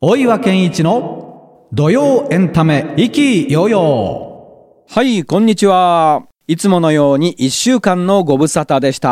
大岩健一の土曜エンタメ意気揚々。 はい、こんにちは。いつものように1週間のご無沙汰でした。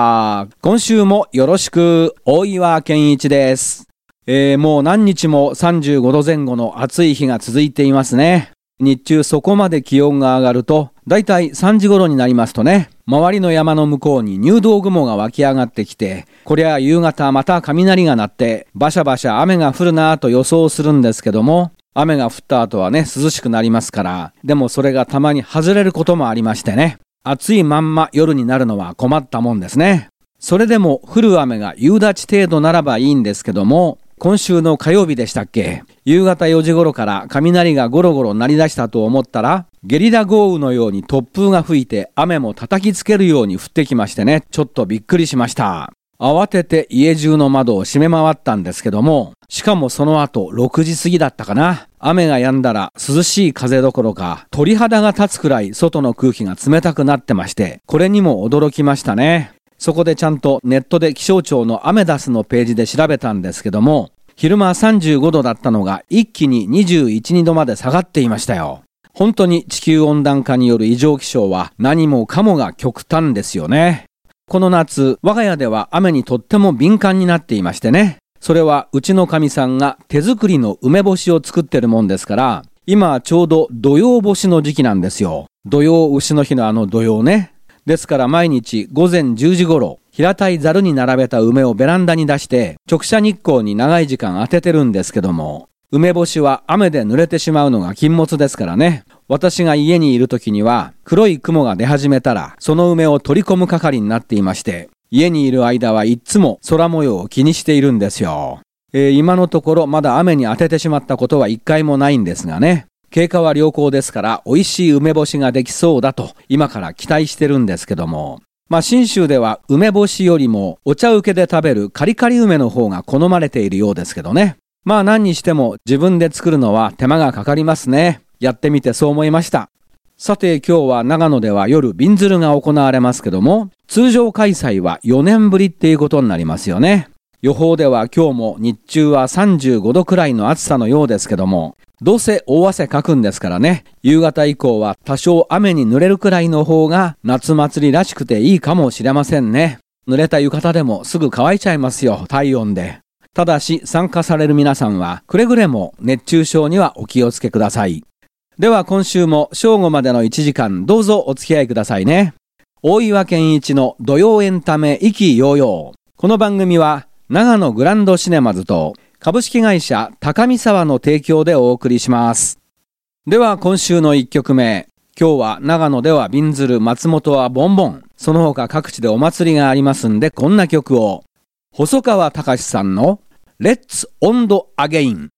今週もよろしく。大岩健一です。もう何日も35度前後の暑い日が続いていますね。日中そこまで気温が上がると、だいたい3時頃になりますとね、周りの山の向こうに入道雲が湧き上がってきて、こりゃ夕方また雷が鳴ってバシャバシャ雨が降るなぁと予想するんですけども、雨が降った後はね涼しくなりますから、でもそれがたまに外れることもありましてね、暑いまんま夜になるのは困ったもんですね。それでも降る雨が夕立程度ならばいいんですけども、今週の火曜日でしたっけ、夕方4時頃から雷がゴロゴロ鳴り出したと思ったら、ゲリラ豪雨のように突風が吹いて雨も叩きつけるように降ってきましてね、ちょっとびっくりしました。慌てて家中の窓を閉め回ったんですけども、しかもその後6時過ぎだったかな、雨が止んだら涼しい風どころか鳥肌が立つくらい外の空気が冷たくなってまして、これにも驚きましたね。そこでちゃんとネットで気象庁のアメダスのページで調べたんですけども、昼間35度だったのが一気に21、2度まで下がっていましたよ。本当に地球温暖化による異常気象は何もかもが極端ですよね。この夏、我が家では雨にとっても敏感になっていましてね。それはうちのかみさんが手作りの梅干しを作ってるもんですから、今はちょうど土用干しの時期なんですよ。土用牛の日の土用ね。ですから毎日午前10時頃、平たいざるに並べた梅をベランダに出して直射日光に長い時間当ててるんですけども、梅干しは雨で濡れてしまうのが禁物ですからね。私が家にいる時には黒い雲が出始めたらその梅を取り込む係になっていまして、家にいる間はいつも空模様を気にしているんですよ。今のところまだ雨に当ててしまったことは一回もないんですがね、経過は良好ですから美味しい梅干しができそうだと今から期待してるんですけども、信州では梅干しよりもお茶受けで食べるカリカリ梅の方が好まれているようですけどね。何にしても自分で作るのは手間がかかりますね。やってみてそう思いました。さて今日は長野では夜びんずるが行われますけども、通常開催は4年ぶりっていうことになりますよね。予報では今日も日中は35度くらいの暑さのようですけども、どうせ大汗かくんですからね、夕方以降は多少雨に濡れるくらいの方が夏祭りらしくていいかもしれませんね。濡れた浴衣でもすぐ乾いちゃいますよ、体温で。ただし参加される皆さんはくれぐれも熱中症にはお気をつけください。では今週も正午までの1時間どうぞお付き合いくださいね。大岩健一の土曜エンタメ意気揚々。この番組は長野グランドシネマズと株式会社高見沢の提供でお送りします。では今週の1曲目。今日は長野ではびんずる、松本はボンボン、その他各地でお祭りがありますんで、こんな曲を。細川たかしさんのレッツオンドアゲイン。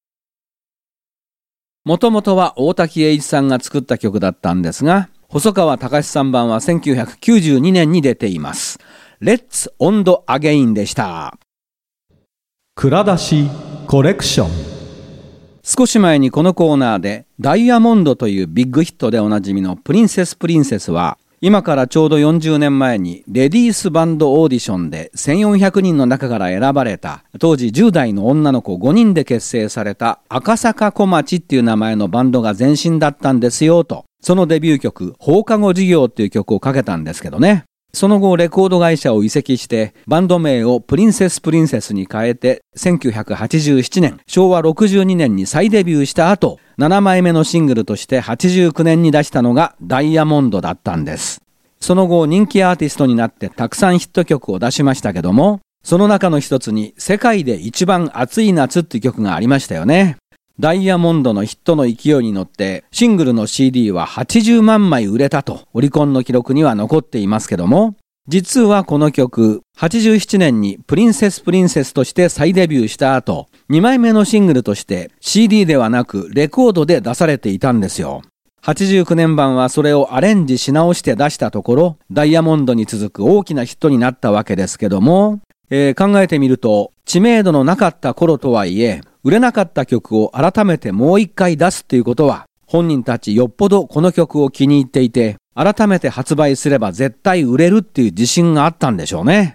もともとは大滝栄一さんが作った曲だったんですが、細川たかしさん版は1992年に出ています。レッツオンドアゲインでした。 蔵出しコレクション。 少し前にこのコーナーでダイヤモンドというビッグヒットでおなじみのプリンセスは、今からちょうど40年前にレディースバンドオーディションで1400人の中から選ばれた当時10代の女の子5人で結成された赤坂小町っていう名前のバンドが前身だったんですよと、そのデビュー曲放課後授業っていう曲をかけたんですけどね。その後レコード会社を移籍してバンド名をプリンセスに変えて1987年昭和62年に再デビューした後、7枚目のシングルとして89年に出したのがダイヤモンドだったんです。その後人気アーティストになってたくさんヒット曲を出しましたけども、その中の一つに世界で一番暑い夏っていう曲がありましたよね。ダイヤモンドのヒットの勢いに乗ってシングルの CD は80万枚売れたとオリコンの記録には残っていますけども、実はこの曲87年にプリンセスとして再デビューした後、2枚目のシングルとして CD ではなくレコードで出されていたんですよ。89年版はそれをアレンジし直して出したところ、ダイヤモンドに続く大きなヒットになったわけですけども、考えてみると知名度のなかった頃とはいえ、売れなかった曲を改めてもう一回出すっていうことは、本人たちよっぽどこの曲を気に入っていて、改めて発売すれば絶対売れるっていう自信があったんでしょうね。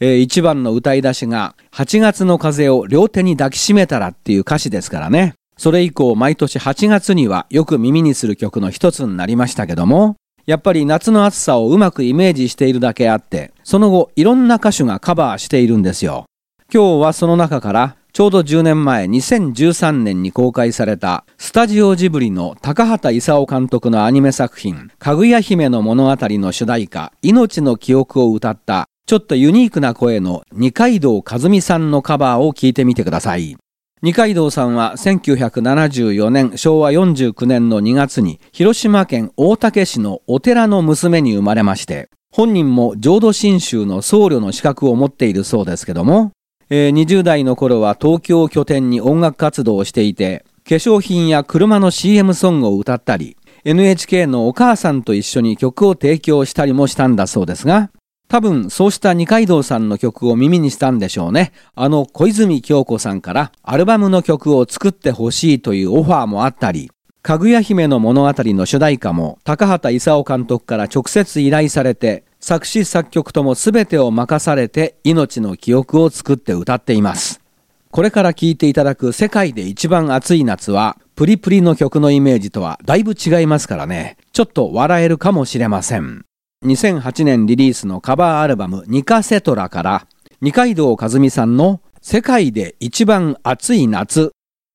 一番の歌い出しが8月の風を両手に抱きしめたらっていう歌詞ですからね。それ以降毎年8月にはよく耳にする曲の一つになりましたけども、やっぱり夏の暑さをうまくイメージしているだけあって、その後いろんな歌手がカバーしているんですよ。今日はその中からちょうど10年前2013年に公開されたスタジオジブリの高畑勲監督のアニメ作品かぐや姫の物語の主題歌命の記憶を歌ったちょっとユニークな声の二階堂和美さんのカバーを聞いてみてください。二階堂さんは1974年昭和49年の2月に広島県大竹市のお寺の娘に生まれまして、本人も浄土真宗の僧侶の資格を持っているそうですけども、20代の頃は東京を拠点に音楽活動をしていて、化粧品や車の CM ソングを歌ったり、NHK のお母さんと一緒に曲を提供したりもしたんだそうですが、多分そうした二階堂さんの曲を耳にしたんでしょうね。小泉京子さんからアルバムの曲を作ってほしいというオファーもあったり、かぐや姫の物語の主題歌も高畑勲監督から直接依頼されて、作詞作曲とも全てを任されて命の記憶を作って歌っています。これから聴いていただく世界で一番暑い夏はプリプリの曲のイメージとはだいぶ違いますからね。ちょっと笑えるかもしれません。2008年リリースのカバーアルバムニカセトラから二階堂和美さんの世界で一番暑い夏。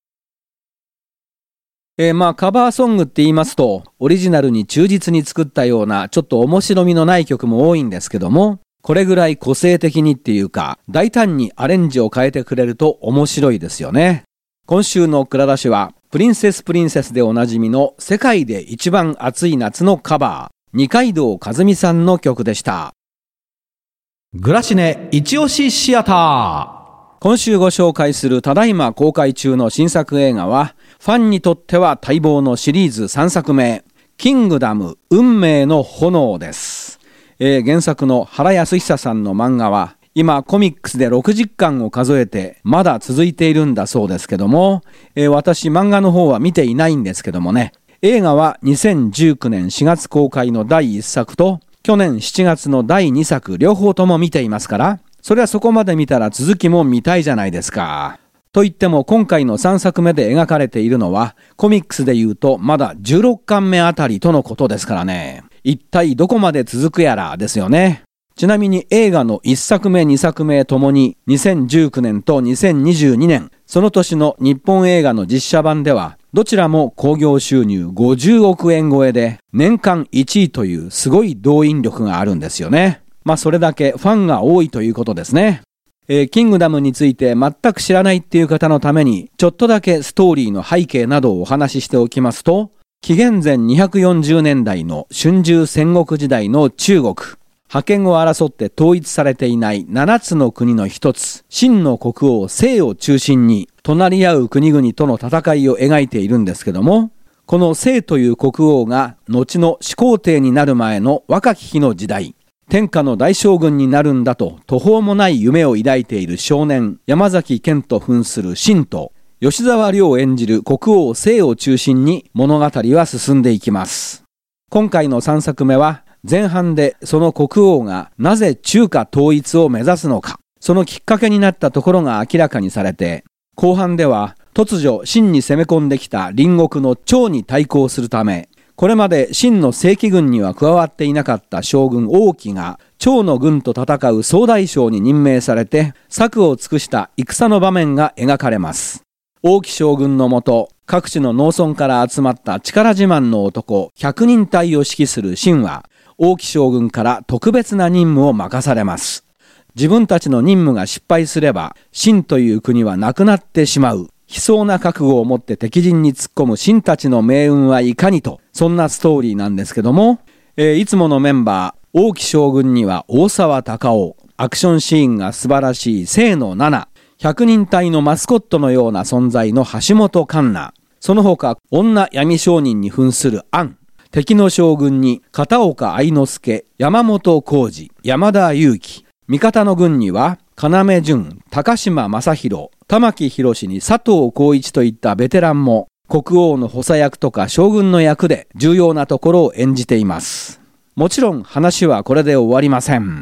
カバーソングって言いますとオリジナルに忠実に作ったようなちょっと面白みのない曲も多いんですけども、これぐらい個性的にっていうか大胆にアレンジを変えてくれると面白いですよね。今週の蔵出しはプリンセスでおなじみの世界で一番暑い夏のカバー、二階堂和美さんの曲でした。 グラシネ一押しシアター。 今週ご紹介するただいま公開中の新作映画は、ファンにとっては待望のシリーズ3作目、キングダム運命の炎です。原作の原康久さんの漫画は、今コミックスで60巻を数えてまだ続いているんだそうですけども、私漫画の方は見ていないんですけどもね、映画は2019年4月公開の第1作と去年7月の第2作両方とも見ていますから、それはそこまで見たら続きも見たいじゃないですか。と言っても今回の3作目で描かれているのはコミックスで言うとまだ16巻目あたりとのことですからね。一体どこまで続くやらですよね。ちなみに映画の1作目2作目ともに2019年と2022年、その年の日本映画の実写版ではどちらも興行収入50億円超えで年間1位というすごい動員力があるんですよね。それだけファンが多いということですね。キングダムについて全く知らないっていう方のためにちょっとだけストーリーの背景などをお話ししておきますと、紀元前240年代の春秋戦国時代の中国、覇権を争って統一されていない7つの国の一つ、秦の国王斉を中心に隣り合う国々との戦いを描いているんですけども、この斉という国王が後の始皇帝になる前の若き日の時代、天下の大将軍になるんだと途方もない夢を抱いている少年山崎賢と扮する秦と吉沢亮を演じる国王斉を中心に物語は進んでいきます。今回の3作目は前半でその国王がなぜ中華統一を目指すのか、そのきっかけになったところが明らかにされて、後半では突如秦に攻め込んできた隣国の趙に対抗するため、これまで秦の正規軍には加わっていなかった将軍王毅が趙の軍と戦う総大将に任命されて策を尽くした戦の場面が描かれます。王毅将軍のもと、各地の農村から集まった力自慢の男100人隊を指揮する秦は、王毅将軍から特別な任務を任されます。自分たちの任務が失敗すれば秦という国はなくなってしまう。悲壮な覚悟を持って敵陣に突っ込む秦たちの命運はいかにと、そんなストーリーなんですけども、いつものメンバー王毅将軍には大沢たかお、アクションシーンが素晴らしい清野菜名、100人隊のマスコットのような存在の橋本環奈、その他女闇商人に扮する杏、敵の将軍に片岡愛之助、山本浩二、山田裕貴、味方の軍には要潤、高島正宏、玉木宏に佐藤浩一といったベテランも国王の補佐役とか将軍の役で重要なところを演じています。もちろん話はこれで終わりません。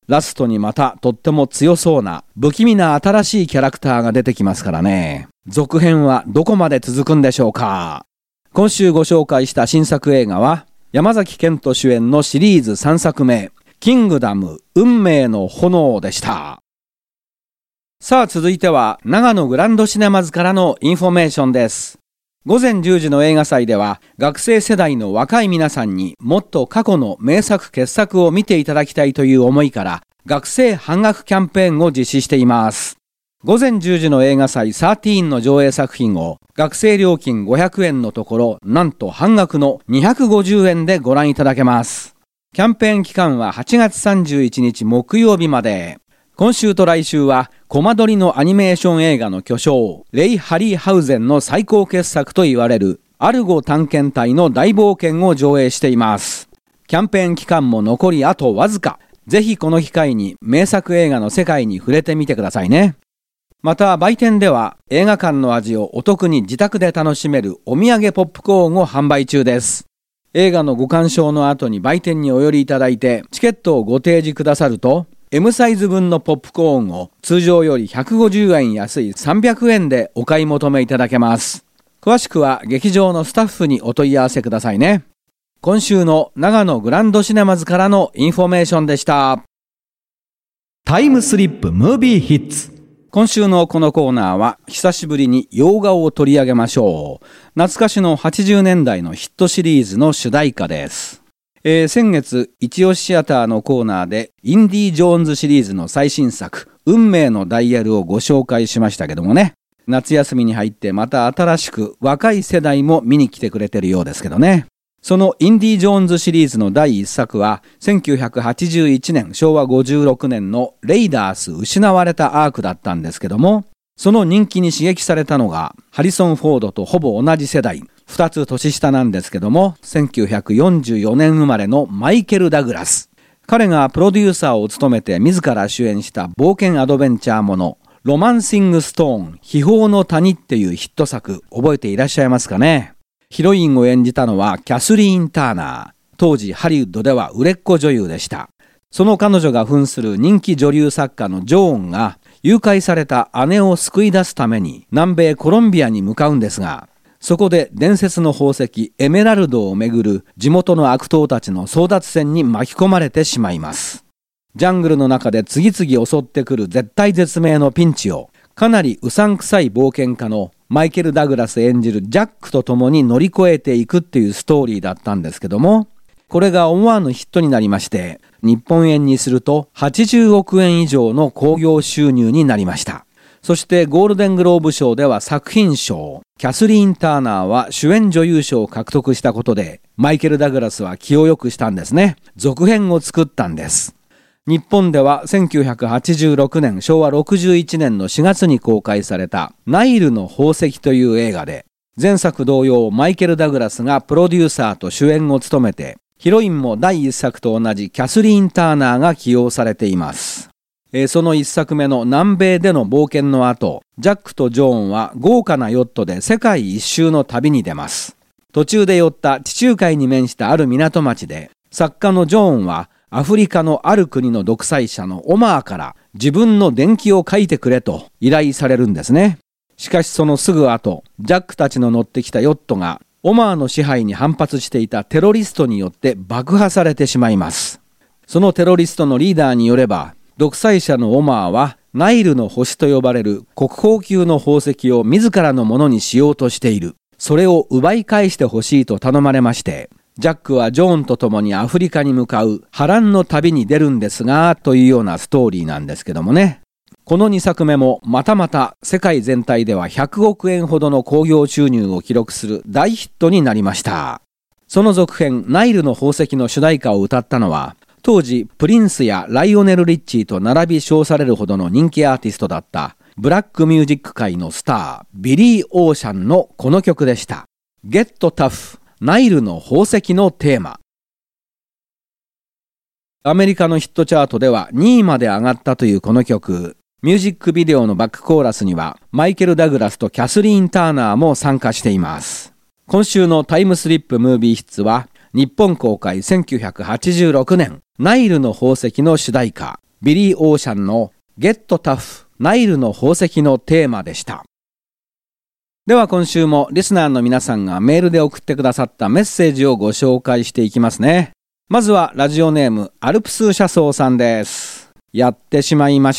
ラストにまたとっても強そうな不気味な新しいキャラクターが出てきますからね。続編はどこまで続くんでしょうか。今週ご紹介した新作映画は山崎賢人主演のシリーズ3作目、キングダム運命の炎でした。さあ続いては長野グランドシネマズからのインフォメーションです。午前10時の映画祭では学生世代の若い皆さんにもっと過去の名作傑作を見ていただきたいという思いから学生半額キャンペーンを実施しています。午前10時の映画祭13の上映作品を学生料金500円のところなんと半額の250円でご覧いただけます。キャンペーン期間は8月31日木曜日まで。今週と来週はコマ撮りのアニメーション映画の巨匠レイ・ハリーハウゼンの最高傑作と言われるアルゴ探検隊の大冒険を上映しています。キャンペーン期間も残りあとわずか。ぜひこの機会に名作映画の世界に触れてみてくださいね。また売店では映画館の味をお得に自宅で楽しめるお土産ポップコーンを販売中です。映画のご鑑賞の後に売店にお寄りいただいてチケットをご提示くださるとM サイズ分のポップコーンを通常より150円安い300円でお買い求めいただけます。詳しくは劇場のスタッフにお問い合わせくださいね。今週の長野グランドシネマズからのインフォメーションでした。 タイムスリップムービーヒッツ。 今週のこのコーナーは久しぶりに洋画を取り上げましょう。懐かしの80年代のヒットシリーズの主題歌です。先月一押しシアターのコーナーでインディ・ジョーンズシリーズの最新作運命のダイヤルをご紹介しましたけどもね、夏休みに入ってまた新しく若い世代も見に来てくれてるようですけどね。そのインディ・ジョーンズシリーズの第1作は1981年昭和56年のレイダース失われたアークだったんですけども、その人気に刺激されたのがハリソン・フォードとほぼ同じ世代、2つ年下なんですけども、1944年生まれのマイケル・ダグラス。彼がプロデューサーを務めて自ら主演した冒険アドベンチャーもの、ロマンシング・ストーン、秘宝の谷っていうヒット作、覚えていらっしゃいますかね。ヒロインを演じたのはキャスリーン・ターナー。当時ハリウッドでは売れっ子女優でした。その彼女が扮する人気女流作家のジョーンが、誘拐された姉を救い出すために南米コロンビアに向かうんですが、そこで伝説の宝石エメラルドをめぐる地元の悪党たちの争奪戦に巻き込まれてしまいます。ジャングルの中で次々襲ってくる絶体絶命のピンチをかなりうさんくさい冒険家のマイケル・ダグラス演じるジャックと共に乗り越えていくっていうストーリーだったんですけども、これが思わぬヒットになりまして、日本円にすると80億円以上の興行収入になりました。そしてゴールデングローブ賞では作品賞、キャスリーン・ターナーは主演女優賞を獲得したことで、マイケル・ダグラスは気を良くしたんですね。続編を作ったんです。日本では1986年昭和61年の4月に公開されたナイルの宝石という映画で、前作同様マイケル・ダグラスがプロデューサーと主演を務めて、ヒロインも第1作と同じキャスリーン・ターナーが起用されています。その1作目の南米での冒険の後、ジャックとジョーンは豪華なヨットで世界一周の旅に出ます。途中で寄った地中海に面したある港町で、作家のジョーンはアフリカのある国の独裁者のオマーから自分の伝記を書いてくれと依頼されるんですね。しかしそのすぐ後、ジャックたちの乗ってきたヨットがオマーの支配に反発していたテロリストによって爆破されてしまいます。そのテロリストのリーダーによれば、独裁者のオマーはナイルの星と呼ばれる国宝級の宝石を自らのものにしようとしている。それを奪い返してほしいと頼まれまして、ジャックはジョーンと共にアフリカに向かう波乱の旅に出るんですが、というようなストーリーなんですけどもね。この2作目もまたまた世界全体では100億円ほどの興行収入を記録する大ヒットになりました。その続編ナイルの宝石の主題歌を歌ったのは、当時プリンスやライオネル・リッチーと並び称されるほどの人気アーティストだったブラックミュージック界のスタービリー・オーシャンのこの曲でした。ゲットタフ、ナイルの宝石のテーマ。アメリカのヒットチャートでは2位まで上がったというこの曲。ミュージックビデオのバックコーラスにはマイケル・ダグラスとキャスリーン・ターナーも参加しています。今週のタイムスリップムービーヒッツは、 日本公開1986年、ナイルの宝石の主題歌、ビリー・オーシャンのゲットタフ、ナイルの宝石のテーマでした。では今週もリスナーの皆さんがメールで送ってくださったメッセージをご紹介していきますね。まずはラジオネームアルプス車窓さんです。やってしまいました。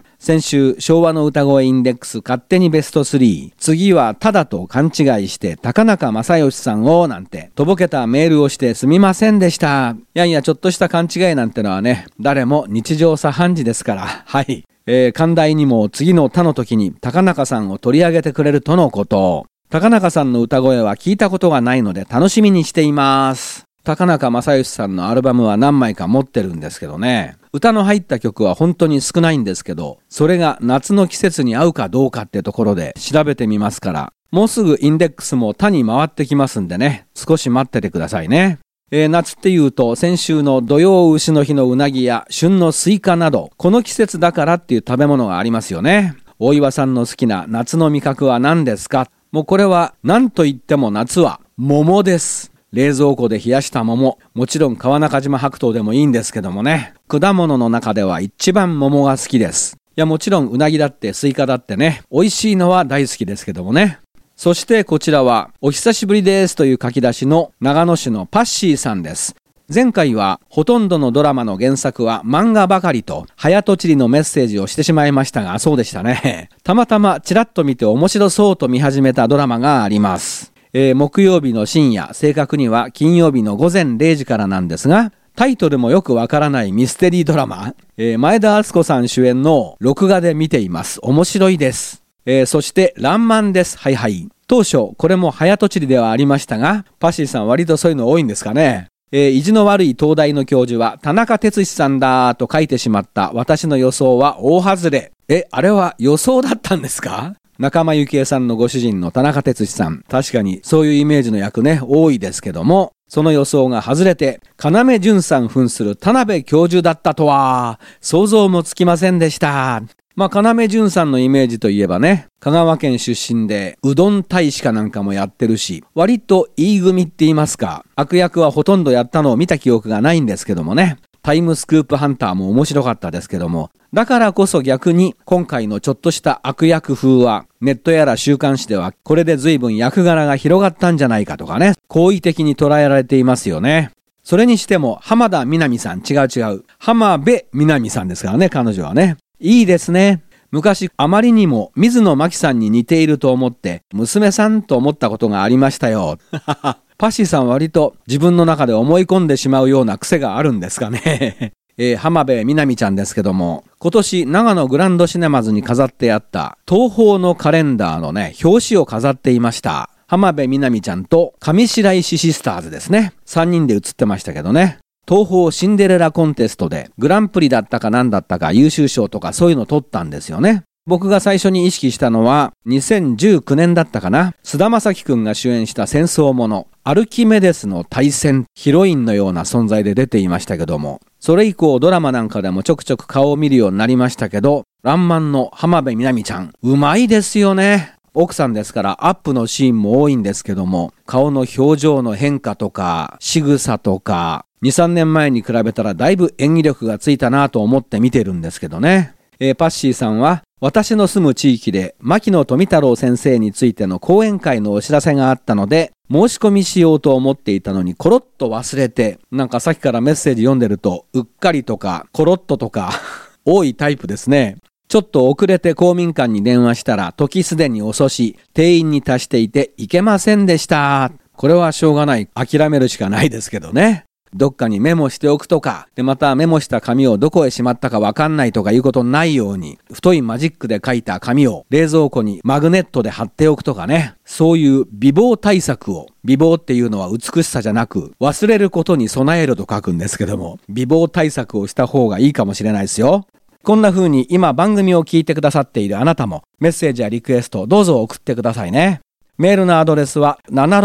先週昭和の歌声インデックス勝手にベスト3、次はただと勘違いして高中正義さんをなんてとぼけたメールをしてすみませんでした。いやいや、ちょっとした勘違いなんてのはね、誰も日常茶飯事ですから。はい。寛大にも次の他の時に高中さんを取り上げてくれるとのこと。高中さんの歌声は聞いたことがないので楽しみにしています。高中正義さんのアルバムは何枚か持ってるんですけどね。歌の入った曲は本当に少ないんですけど、それが夏の季節に合うかどうかってところで調べてみますから、もうすぐインデックスも他に回ってきますんでね、少し待っててくださいね。夏っていうと先週の土用牛の日のうなぎや旬のスイカなど、この季節だからっていう食べ物がありますよね。大岩さんの好きな夏の味覚は何ですか？もうこれは何と言っても夏は桃です。冷蔵庫で冷やした桃、もちろん川中島白桃でもいいんですけどもね、果物の中では一番桃が好きです。いや、もちろんうなぎだってスイカだってね、美味しいのは大好きですけどもね。そしてこちらはお久しぶりですという書き出しの長野市のパッシーさんです。前回はほとんどのドラマの原作は漫画ばかりと早とちりのメッセージをしてしまいましたが、そうでしたね。たまたまちらっと見て面白そうと見始めたドラマがあります。木曜日の深夜、正確には金曜日の午前0時からなんですが、タイトルもよくわからないミステリードラマ、前田敦子さん主演の録画で見ています。面白いです。そしてらんまんです。はいはい。当初これも早とちりではありましたが、パッシーさん割とそういうの多いんですかね。意地の悪い東大の教授は田中哲司さんだと書いてしまった私の予想は大外れ。あれは予想だったんですか？仲間由紀恵さんのご主人の田中哲司さん、確かにそういうイメージの役ね、多いですけども、その予想が外れて要潤さん扮する田辺教授だったとは想像もつきませんでした。要潤さんのイメージといえばね、香川県出身でうどん大使かなんかもやってるし、割といい組って言いますか、悪役はほとんどやったのを見た記憶がないんですけどもね。タイムスクープハンターも面白かったですけども、だからこそ逆に今回のちょっとした悪役風はネットやら週刊誌ではこれで随分役柄が広がったんじゃないかとかね、好意的に捉えられていますよね。それにしても浜田みなみさん、違う浜辺美波さんですからね、彼女はね。いいですね。昔あまりにも水野真紀さんに似ていると思って娘さんと思ったことがありましたよ。パッシーさんは割と自分の中で思い込んでしまうような癖があるんですかね。浜辺美波ちゃんですけども、今年長野グランドシネマズに飾ってあった東宝のカレンダーのね、表紙を飾っていました。浜辺美波ちゃんと上白石シスターズですね。3人で写ってましたけどね。東宝シンデレラコンテストでグランプリだったか何だったか優秀賞とかそういうの取ったんですよね。僕が最初に意識したのは2019年だったかな。菅田将暉くんが主演した戦争ものアルキメデスの対戦、ヒロインのような存在で出ていましたけども、それ以降ドラマなんかでもちょくちょく顔を見るようになりましたけど、らんまんの浜辺美波ちゃんうまいですよね。奥さんですからアップのシーンも多いんですけども、顔の表情の変化とか仕草とか 2,3 年前に比べたらだいぶ演技力がついたなと思って見てるんですけどね。パッシーさんは私の住む地域で牧野富太郎先生についての講演会のお知らせがあったので申し込みしようと思っていたのにコロッと忘れて、なんかさっきからメッセージ読んでるとうっかりとかコロッととか多いタイプですね。ちょっと遅れて公民館に電話したら時すでに遅し、定員に達していて行けませんでした。これはしょうがない、諦めるしかないですけどね。どっかにメモしておくとか、でまたメモした紙をどこへしまったかわかんないとかいうことないように、太いマジックで書いた紙を冷蔵庫にマグネットで貼っておくとかね。そういう美貌対策を、美貌っていうのは美しさじゃなく忘れることに備えると書くんですけども、美貌対策をした方がいいかもしれないですよ。こんな風に今番組を聞いてくださっているあなたもメッセージやリクエストどうぞ送ってくださいね。メールのアドレスは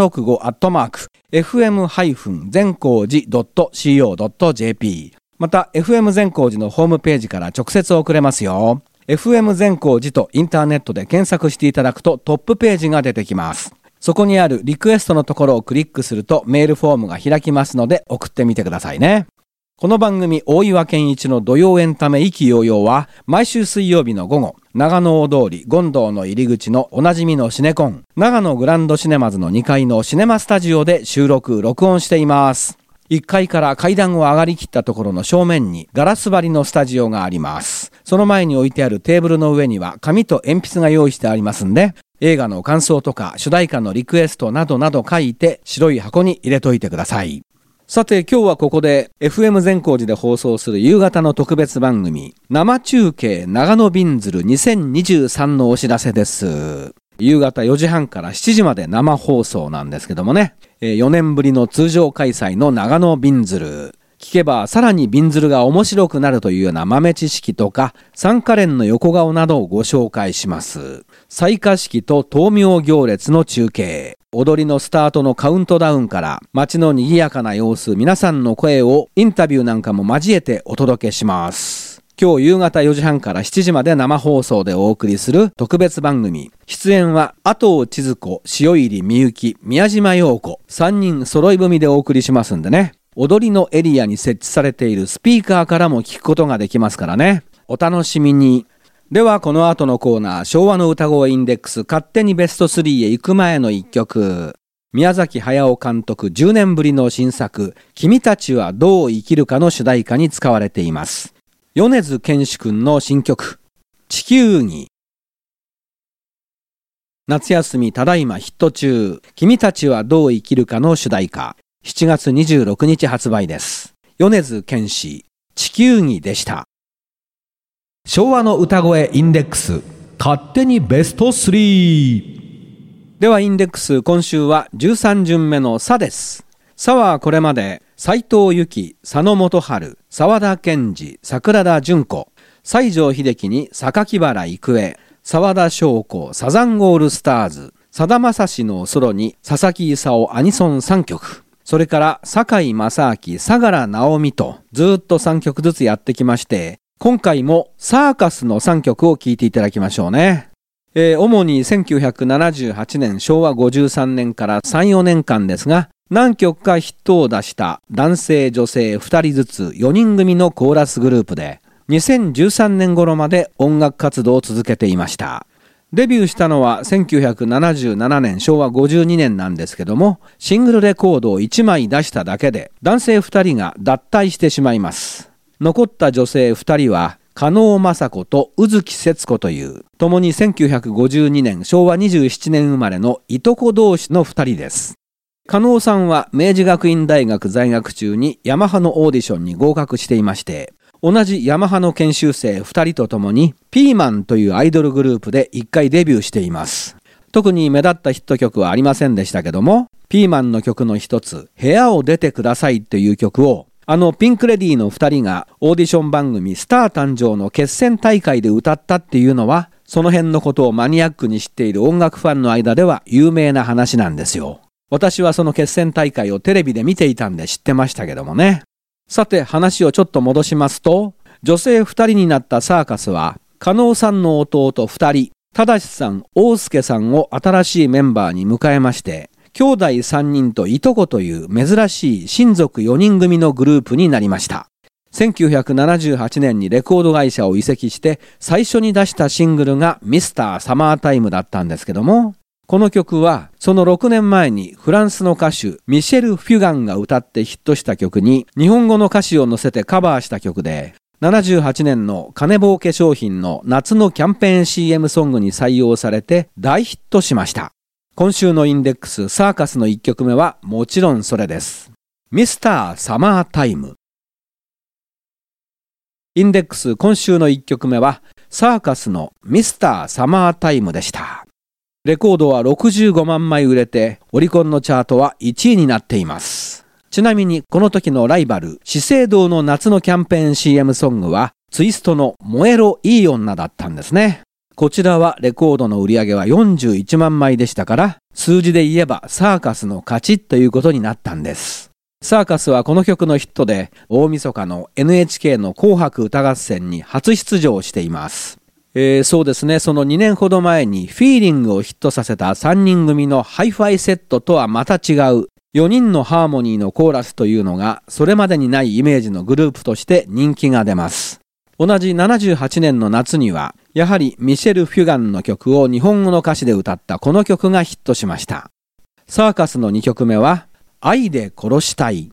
765@fm- 善光寺 .co.jp、 また FM 善光寺のホームページから直接送れますよ。 FM 善光寺とインターネットで検索していただくとトップページが出てきます。 そこにあるリクエストのところをクリックするとメールフォームが開きますので送ってみてくださいね。この番組大岩健一の土曜エンタメ意気揚々は毎週水曜日の午後、長野大通り権堂の入り口のおなじみのシネコン、長野グランドシネマズの2階のシネマスタジオで収録・録音しています。1階から階段を上がりきったところの正面にガラス張りのスタジオがあります。その前に置いてあるテーブルの上には紙と鉛筆が用意してありますんで、映画の感想とか主題歌のリクエストなどなど書いて白い箱に入れといてください。さて今日はここで FM 善光寺で放送する夕方の特別番組生中継長野びんずる2023のお知らせです。夕方4時半から7時まで生放送なんですけどもね、4年ぶりの通常開催の長野びんずる、聞けばさらにびんずるが面白くなるというような豆知識とか参加連の横顔などをご紹介します。採火式と灯明行列の中継、踊りのスタートのカウントダウンから街の賑やかな様子、皆さんの声をインタビューなんかも交えてお届けします。今日夕方4時半から7時まで生放送でお送りする特別番組、出演は阿藤千鶴子、塩入美幸、宮島陽子3人揃い踏みでお送りしますんでね、踊りのエリアに設置されているスピーカーからも聞くことができますからね、お楽しみに。ではこの後のコーナー、昭和の歌声インデックス勝手にベスト3へ行く前の一曲、宮崎駿監督10年ぶりの新作、君たちはどう生きるかの主題歌に使われています。米津玄師くんの新曲、地球儀。夏休みただいまヒット中、君たちはどう生きるかの主題歌、7月26日発売です。米津玄師、地球儀でした。 昭和の歌声インデックス勝手にベスト3。 ではインデックス、今週は13巡目のさです。さはこれまで斉藤由貴、佐野元春、沢田研二、桜田淳子、西城秀樹に榊原郁恵、沢田翔子、サザンオールスターズ、さだまさしのソロに佐々木勲アニソン3曲、それから堺正明、相良直美とずっと3曲ずつやってきまして、今回もサーカスの3曲を聴いていただきましょうね。主に1978年昭和53年から3、4年間ですが、何曲かヒットを出した男性女性2人ずつ4人組のコーラスグループで、2013年頃まで音楽活動を続けていました。デビューしたのは1977年昭和52年なんですけども、シングルレコードを1枚出しただけで男性2人が脱退してしまいます。残った女性2人は加納雅子と宇月節子という、共に1952年昭和27年生まれのいとこ同士の2人です。加納さんは明治学院大学在学中にヤマハのオーディションに合格していまして、同じヤマハの研修生2人と共にピーマンというアイドルグループで1回デビューしています。特に目立ったヒット曲はありませんでしたけども、ピーマンの曲の一つ、部屋を出てくださいという曲をピンクレディーの2人がオーディション番組スター誕生の決選大会で歌ったっていうのは、その辺のことをマニアックに知っている音楽ファンの間では有名な話なんですよ。私はその決選大会をテレビで見ていたんで知ってましたけどもね。さて話をちょっと戻しますと、女性2人になったサーカスは、加納さんの弟2人、正さん、大輔さんを新しいメンバーに迎えまして、兄弟3人といとこという珍しい親族4人組のグループになりました。1978年にレコード会社を移籍して最初に出したシングルがミスターサマータイムだったんですけども、この曲はその6年前にフランスの歌手ミシェル・フュガンが歌ってヒットした曲に日本語の歌詞を載せてカバーした曲で、78年の金棒化粧品の夏のキャンペーン CM ソングに採用されて大ヒットしました。今週のインデックスサーカスの1曲目はもちろんそれです。ミスターサマータイム。インデックス今週の1曲目はサーカスのミスターサマータイムでした。レコードは65万枚売れてオリコンのチャートは1位になっています。ちなみにこの時のライバル資生堂の夏のキャンペーン CM ソングはツイストの燃えろいい女だったんですね。こちらはレコードの売り上げは41万枚でしたから、数字で言えばサーカスの勝ちということになったんです。サーカスはこの曲のヒットで大晦日の NHK の紅白歌合戦に初出場しています。 そうですね、その2年ほど前にフィーリングをヒットさせた3人組のハイファイセットとはまた違う4人のハーモニーのコーラスというのがそれまでにないイメージのグループとして人気が出ます。同じ78年の夏にはやはりミシェル・フュガンの曲を日本語の歌詞で歌ったこの曲がヒットしました。サーカスの2曲目は愛で殺したい。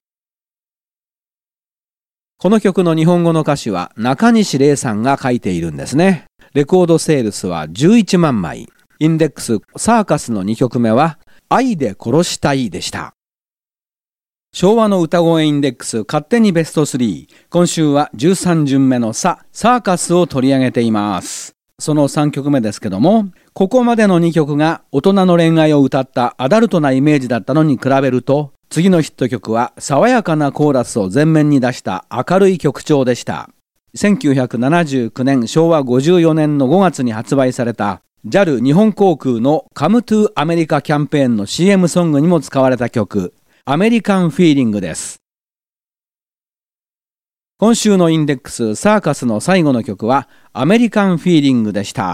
この曲の日本語の歌詞は中西礼さんが書いているんですね。レコードセールスは11万枚。インデックスサーカスの2曲目は愛で殺したいでした。昭和の歌声インデックス勝手にベスト3。今週は13巡目のサーカスを取り上げています。その3曲目ですけども、ここまでの2曲が大人の恋愛を歌ったアダルトなイメージだったのに比べると、次のヒット曲は爽やかなコーラスを前面に出した明るい曲調でした。1979年昭和54年の5月に発売された JAL 日本航空の Come to America キャンペーンの CM ソングにも使われた曲、アメリカンフィーリングです。今週のインデックスサーカスの最後の曲はアメリカンフィーリングでした。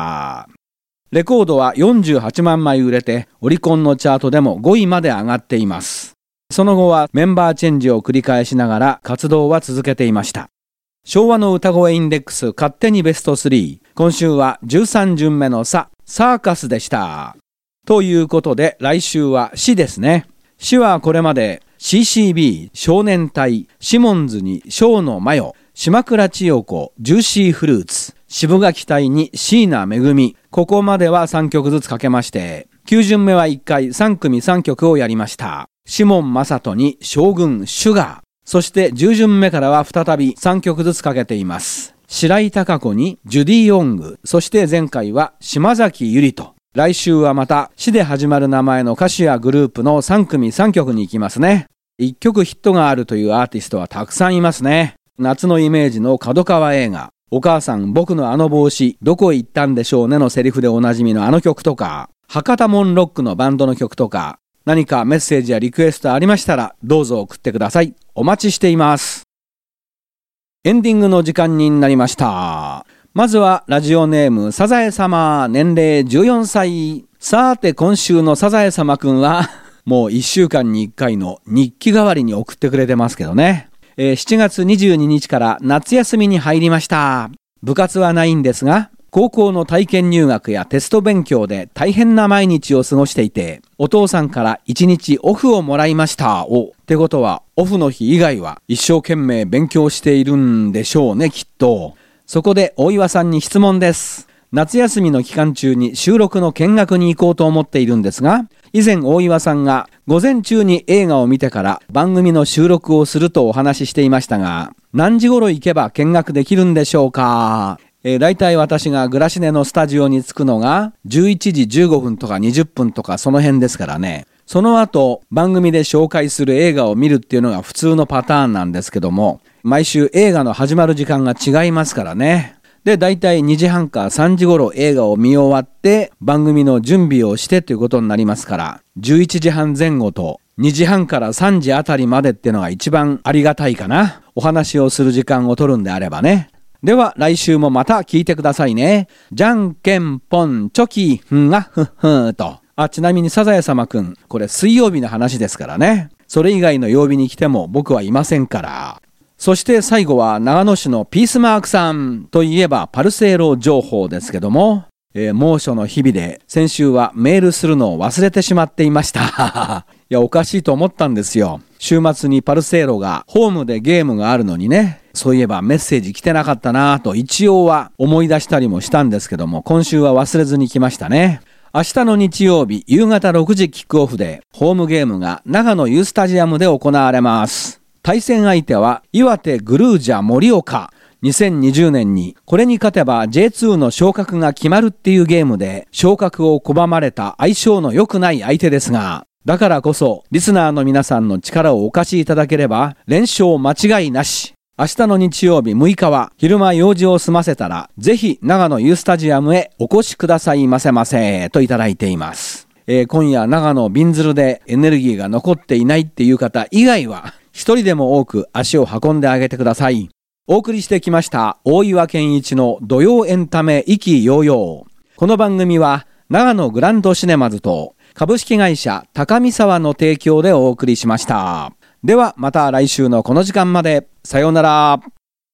レコードは48万枚売れてオリコンのチャートでも5位まで上がっています。その後はメンバーチェンジを繰り返しながら活動は続けていました。昭和の歌声インデックス勝手にベスト3。今週は13巡目のサーカスでした。ということで来週は詩ですね。詩はこれまで CCB、少年隊、シモンズに小野真代、島倉千代子、ジューシーフルーツ、渋垣隊に椎名めぐみ、ここまでは3曲ずつかけまして、9巡目は1回3組3曲をやりました。シモン正人に将軍シュガー、そして10巡目からは再び3曲ずつかけています。白井貴子にジュディ・ヨング、そして前回は島崎ゆりと。来週はまた詩で始まる名前の歌手やグループの3組3曲に行きますね。1曲ヒットがあるというアーティストはたくさんいますね。夏のイメージの角川映画、お母さん僕のあの帽子どこへ行ったんでしょうねのセリフでおなじみのあの曲とか、博多モンロックのバンドの曲とか、何かメッセージやリクエストありましたらどうぞ送ってください。お待ちしています。エンディングの時間になりました。まずはラジオネームサザエ様、年齢14歳。さて今週のサザエ様くんはもう1週間に1回の日記代わりに送ってくれてますけどね。7月22日から夏休みに入りました。部活はないんですが、高校の体験入学やテスト勉強で大変な毎日を過ごしていて、お父さんから1日オフをもらいましたってことは、オフの日以外は一生懸命勉強しているんでしょうね、きっと。そこで大岩さんに質問です。夏休みの期間中に収録の見学に行こうと思っているんですが、以前大岩さんが午前中に映画を見てから番組の収録をするとお話ししていましたが、何時頃行けば見学できるんでしょうか。だいたい私がグラシネのスタジオに着くのが11時15分とか20分とかその辺ですからね。その後番組で紹介する映画を見るっていうのが普通のパターンなんですけども、毎週映画の始まる時間が違いますからね。で、だいたい2時半か3時頃映画を見終わって番組の準備をしてということになりますから、11時半前後と2時半から3時あたりまでっていうのが一番ありがたいかな。お話をする時間を取るんであればね。では来週もまた聞いてくださいね。じゃんけんぽんチョキふがふふと。ちなみにサザエ様くん、これ水曜日の話ですからね。それ以外の曜日に来ても僕はいませんから。そして最後は長野市のピースマークさんといえばパルセーロ情報ですけども、猛暑の日々で先週はメールするのを忘れてしまっていました。いやおかしいと思ったんですよ。週末にパルセーロがホームでゲームがあるのにね、そういえばメッセージ来てなかったなぁと一応は思い出したりもしたんですけども、今週は忘れずに来ましたね。明日の日曜日夕方6時キックオフでホームゲームが長野ユースタジアムで行われます。対戦相手は岩手グルージャ盛岡。2020年にこれに勝てば J2 の昇格が決まるっていうゲームで昇格を拒まれた相性の良くない相手ですが、だからこそリスナーの皆さんの力をお貸しいただければ連勝間違いなし。明日の日曜日6日は昼間用事を済ませたらぜひ長野ユースタジアムへお越しくださいませませといただいています。今夜長野びんずるでエネルギーが残っていないっていう方以外は一人でも多く足を運んであげてください。 お送りしてきました大岩健一の土曜エンタメ意気揚々。この番組は長野グランドシネマズと株式会社高見沢の提供でお送りしました。ではまた来週のこの時間まで。さようなら。